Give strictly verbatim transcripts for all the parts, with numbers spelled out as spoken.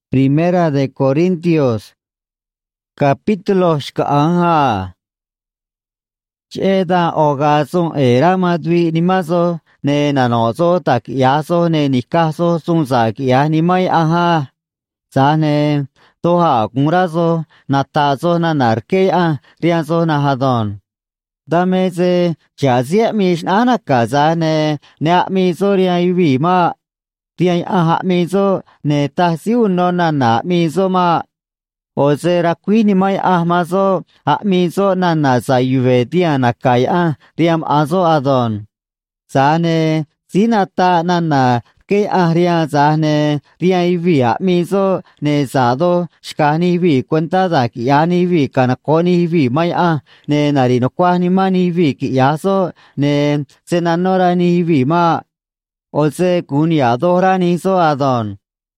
Primera de Corintios, capítulo shka'anja. Cheda ogazo era madwi nimazo ne nanozo tak yazo ne nikazo sunza kia nimai aha. Zane toha kurazo natazo na narkea riazo na hadon. Dameze chazia mish anaka zane ne amizo ria iwi ma. Tiai aha mizo ne tahsiu no na na mizo ma. Ozera kwini mai ahmazo ahmizo na na sayuve dia na kaya riam azo adon. Zane sinata na na ke ahria zane ria ivi ahmizo ne zado shkani vi cuenta da kiani vi kanakoni vi mai ah ne narino kwani mani vi kiyazo ne senanora ni vi ma. Oze kuniadora ni so adon.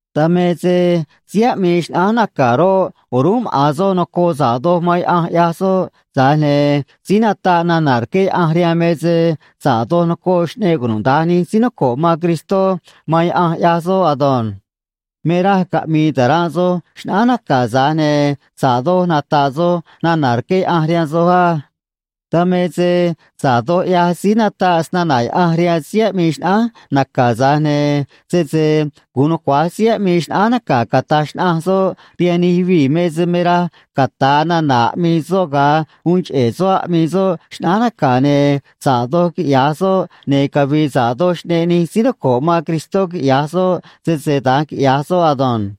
Tameze zia mish anakaro orum azo no kozado mai ah yaso zane sinata na narke ahria meze zado no koshne gunundani sinoko ma Cristo mai ah yaso adon. Mera kami tarazo shnanaka zane zado natazo na narke ahria zoha. Tameze zado ya sinata snanay ahria sia mishna nakazane zeze kuno kwasia mishna nakakatashna so tiani vi mezmera katana na mizo ga unch eso mizo shnana kane zado ki yaso ne kavi zado shneni sino koma Cristo ki yaso zeze tak yaso adon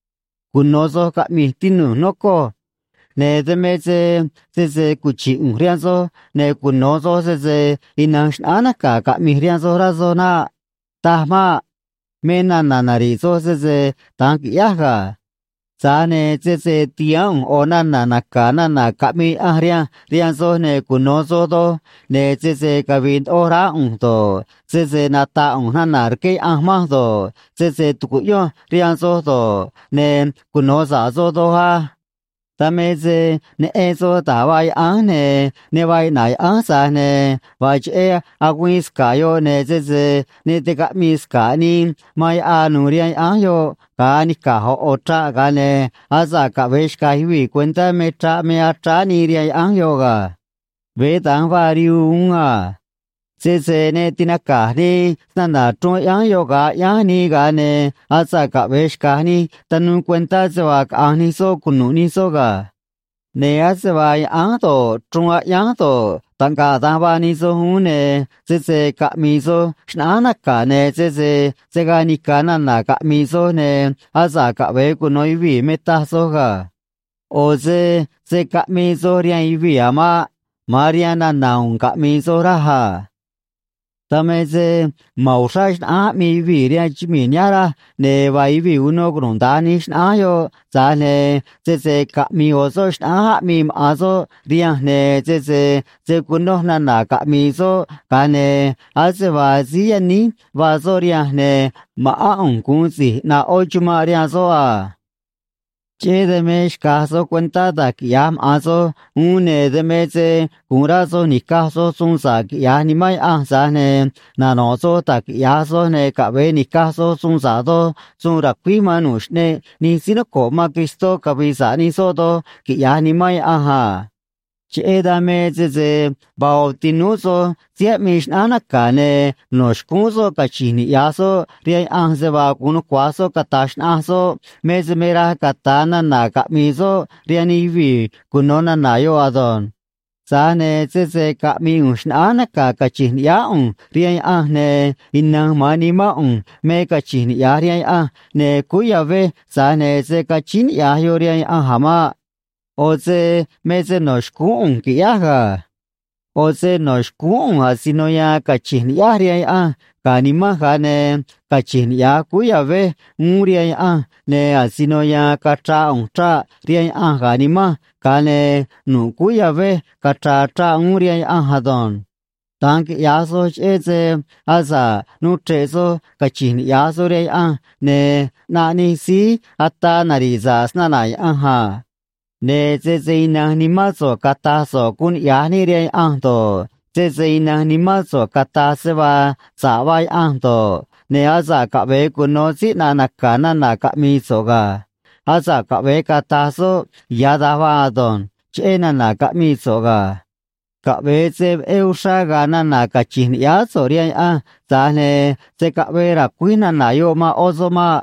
kunozo ka mihtinu noko ne demeze zeze kuchi unrianzo ne kunozo zeze inash anaka ka mihrianzo razona tahma mena nanarizo zeze tank yaga zane zeze tiang onana nakana na kami ahria rianzo ne kunozo do ne zeze kavin ora unto zeze nata unanar ke ahma do zeze tukuyo rianzo do ne kunoza zo do ha. Tameze ne ezo tawai ane ne vai nai asa ne vai che agwis kayo ne zeze ne teka miska ni mai anuria ayo kani ka ho otra gane asa ka vesh ka hiwi cuenta me tra me atra ni ria ayo ga ve tang va riunga zeze ne tinaka ni nana tro ayo ga yani ga ne asa ka vesh ka ni tanu cuenta zwa ani so kunu ni so ga ne aswa yang to tro yang to tanga da ba ni so hu ne zeze ka mi so snana ka ne zeze zega ni ka na na ka mi so ne asa ka ve kunoi vi meta so ga oze ze ka mi so rian vi ama mariana naung ka mi so ra ha. Tameze maushash a mi viria chiminyara ne vai vi uno grundanish ayo zane zeze ka mi ozosh a mi azo ria ne zeze ze kuno na na ka mi zo kane azwa ziani vazoria ne ma aun kunzi na ochuma ria zo a. Che de mesh caso cuenta da kiam azo une de meze kurazo ni caso sunsa ya ni mai ahzane na nozo tak yazo ne kabe ni caso sunsa do sura qui manush ne ni sino koma Cristo kabisa ni sodo ki ya ni mai aha. Che da meze bautinuzo sia mish anakane noshkuzo kachini yaso ria ahzeba kuno kwaso katash ahso meze mera katana na kamizo ria ni vi kunona nayo adon. Zane zeze kami ushnanaka kachin yaun ria ahne inang mani maun me kachin ya ria ah ne kuyave zane ze kachin ya yo ria ahama. Oze meze noshkun kiyaga. Oze noshkun asino ya kachin ya ria a kanima hane kachin ya kuyave muria a ne asino ya katra untra ria a kanima kane nu kuyave katra tra muria a hadon. Tank yaso eze asa nu trezo kachin yaso ria a ne nani si ata nariza snanai aha. Ne zeze ina ni mazo kata so kun ya ni re anto zeze ina ni mazo kata se va za vai anto ne aza ka ve kuno si na na ka na na ka mi so ga asa ka ve ka ta so ya da wa don che na na ka mi so ga ka ve se eu sha ga na na ka chin ya so rian a za ne se ka ve ra quy na na yo ma o so ma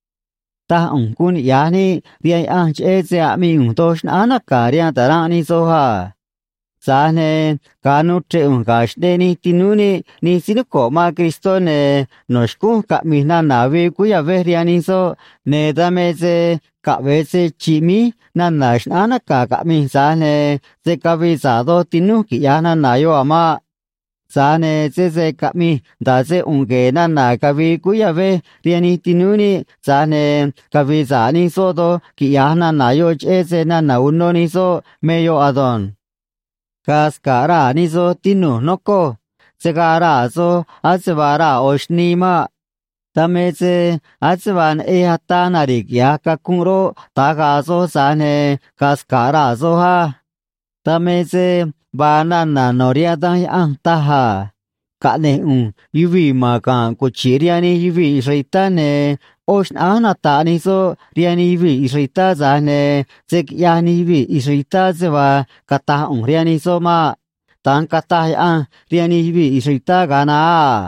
ta ung kun ya ni rian a che se a mi ung to na na ka rian ta ra ni so ha za ne ka nu tre ung ga shde ni tinu ni ni sin ko ma Cristo ne no shku ka mi na na ve ku ya ve rian ni so ne da me se ka ve se chi mi na na na na ka ka mi za ne se ka vi za do tinu ki ya na na yo ama za ne se se ka mi da se ung ge na na ka vi ku ya ve rian ni tinu ni za ne ka vi za ni so do ki ya na na yo che se na na un no ni so me yo adon kaskara ni so tinu no ko segara so asvara oshni ma tame se asvan e hata nari ya ka kuro ta ga so sa ne kaskara so ha tame se ba na na noria da an ta ha ka ne un yuvi ma ka ko chiria ni yuvi reita ne osh ana ta ni so ria ni yuvi reita za ne se ya ni yuvi reita se va ka ta un ria ni so ma tan ka ta ya ria ni yuvi reita ga na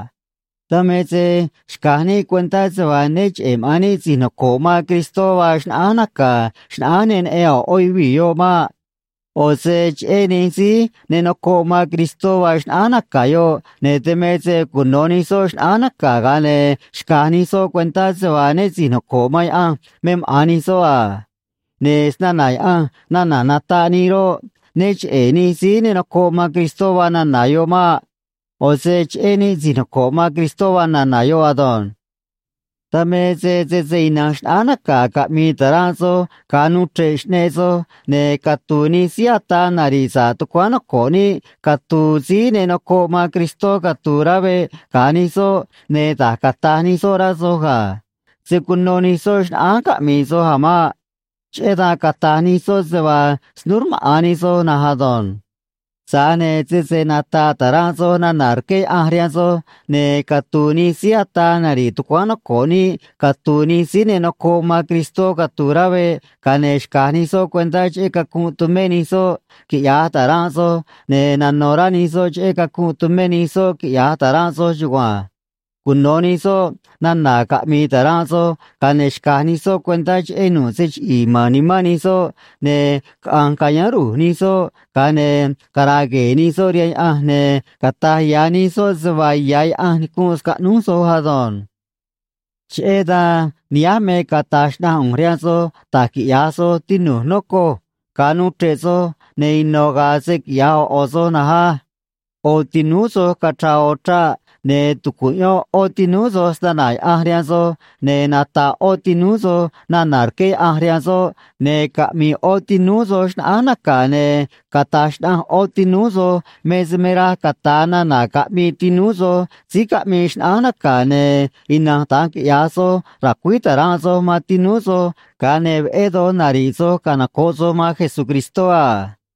tame se shkani cuenta se va ne em ani sino koma Cristo va ana ka shnanen e oi vi yo ma o se cheni si ne no koma Cristo va ana ka yo ne teme se kunoni so ana ka ga ne shkani so cuenta se va ne sino koma ya mem ani so a ne sna na ya na na na ta ni ro ne cheni si ne no koma Cristo va na na yo ma o se cheni sino koma Cristo va na na yo adon tame se se se ina ana ka ka mi taranzo ka nu tre ne so ne ka tu ni sia ta nari sa tu kwa no ko ni ka tu si ne no ko ma Cristo ka tu ra ve ka ni so ne ta ka ta ni so ra so ga se kun no ni so an ka mi so ha ma che ta ka ta ni so se va snur ma ani so na ha don sa ne se se na ta taranzo na nar ke ahrian so ne ka tu ni sia ta nari tu kwa no ko ni ka tu ni si ne no ko ma Cristo ka tu ra ve ka ne shka ni so cuenta che ka ku tu me ni so ki ya taranzo ne na no ra ni so che ka ku tu me ni so ki ya taranzo jwa kun no ni so na na ka mi taranzo ka ne shka ni so cuenta che nu se i ma ni ma ni so ne ka ka ya ru ni so ka ne kara ge ni so ri a ne ka ta ya ni so zwa ya a ni ku ska nu so ha don che da ni a me ka ta shna ong ria so ta ki ya so tinu no ko ka nu tre so ne no ga se ya o so na ha o tinu so ka tra o tra ne tu ku yo o tinu so sta na a ria so ne na ta o tinu so na nar ke a ria so ne ka mi o tinu so shna na ka ne ka ta shna o tinu so me zmera ka ta na na ka mi tinu so si ka mi shna na ka ne ina ta ki ya so ra kui ta ra so ma tinu so ka ne e do nari so ka na ko so ma Jesucristo a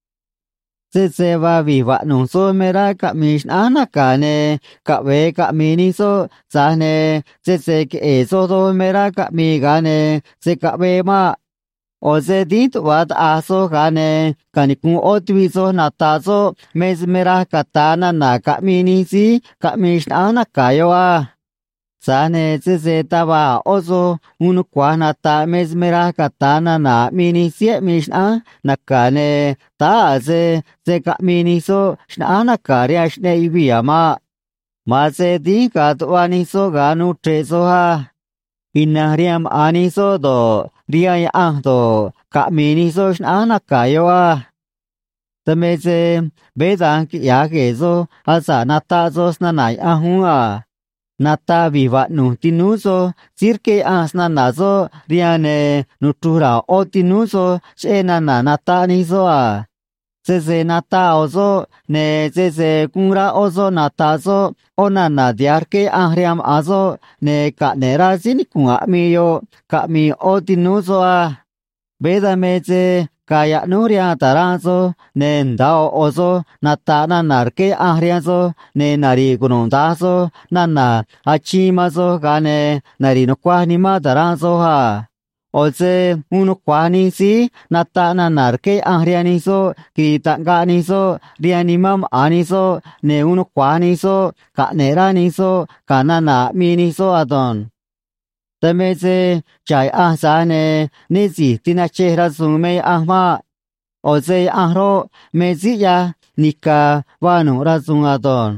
se se va vi va nu so mera ka mi ana ka ne ka ve ka mi ni so za ne se se ke e so do mera ka mi ga ne se ka ve ma o se di tu va a so ga ne ka ni ku o twi so na ta so me mera ka ta na na ka mi ni si ka mi ana ka yo a sa ne se se ta va o so un kwa na ta me mera ka ta na na mi ni si mi a na ka ne ta se se ka mi ni so shna na ka ria shne i vi ama ma se di ka to ani so ga nu tre so ha ina riam ani so do ria ya a do ka mi ni so shna na ka yo a ta me se be da ki ya ge so a sa na ta so sna nai a hu a nata viva nu tinu so cirque asna na so riane nu tura o tinu so che na na nata ni so a se se nata o so ne se se kunra o so nata so ona na diar ke ahriam a so ne ka ne ra sin ku a mi yo ka mi o tinu so a beda me che kaya nuria taranzo ne ndao oso nata na narke ahriazo ne nari kunondazo nana achima zo gane nari no kwa ni ma taranzo ha o se uno kwa ni si nata na narke ahria ni so ki tanga ni so rianimam ani so ne uno kwa ni so ka nera ni so kana na mi ni so adon teme se chai a sa ne ni si tina chehra sume ahma o se ahro me si ya nika wanu razung adon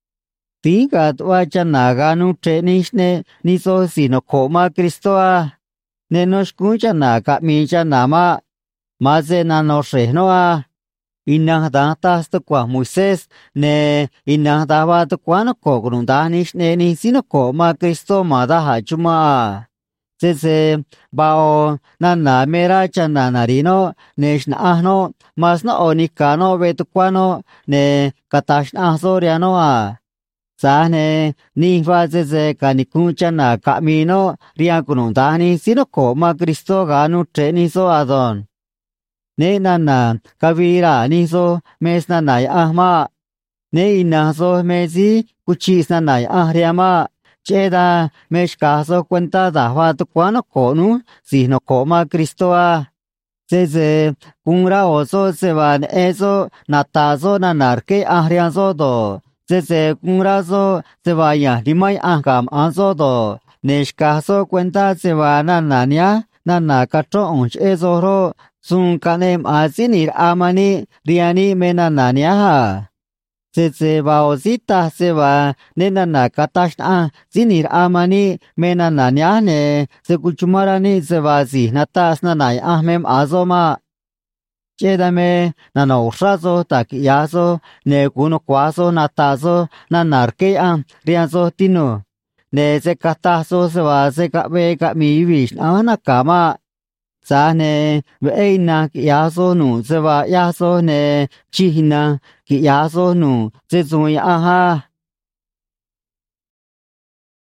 Tingat wacha naganu trenishne niso sino koma Kristoa ne no escucha naga micha nama maze na no rehnoa inang data sto kwa Moisés ne inang daba to kwa no kogrun danish ne ni sino koma Kristo mada hachuma sese bao na na mera chana narino neshna ahno mas no onikano vetukwano ne katashna ahsoriano a Sahne ni fase se kanikucha na camino riakunundani sino koma Cristo ganu treniso adon. Ne nana kavira niso mesna nay ahma. Ne inaso mesi kuchisna nay ahriama. Cheda meshkaso cuenta da watu kwano konu sino koma Cristoa. Sese kunra oso se van eso natazo nanarke ahrianso do. Sese kunrazo se vaya limay angam ansodo neshkaso cuenta se va nanania nanakato onch ezoro sun kanem asinir amani riani menanania ha Sese vaosita se va nenanakatashna sinir amani menanania ne se kuchumarani se va si natas nanay ahmem azoma Chedame nano usrazo takiyazo ne kuno kwazo natazo nanarkea rianzo tino ne se katazo se va se kabe ka mi vish ana kama sane veina kiyazo nu se va yazo ne chihina kiyazo nu se zui aha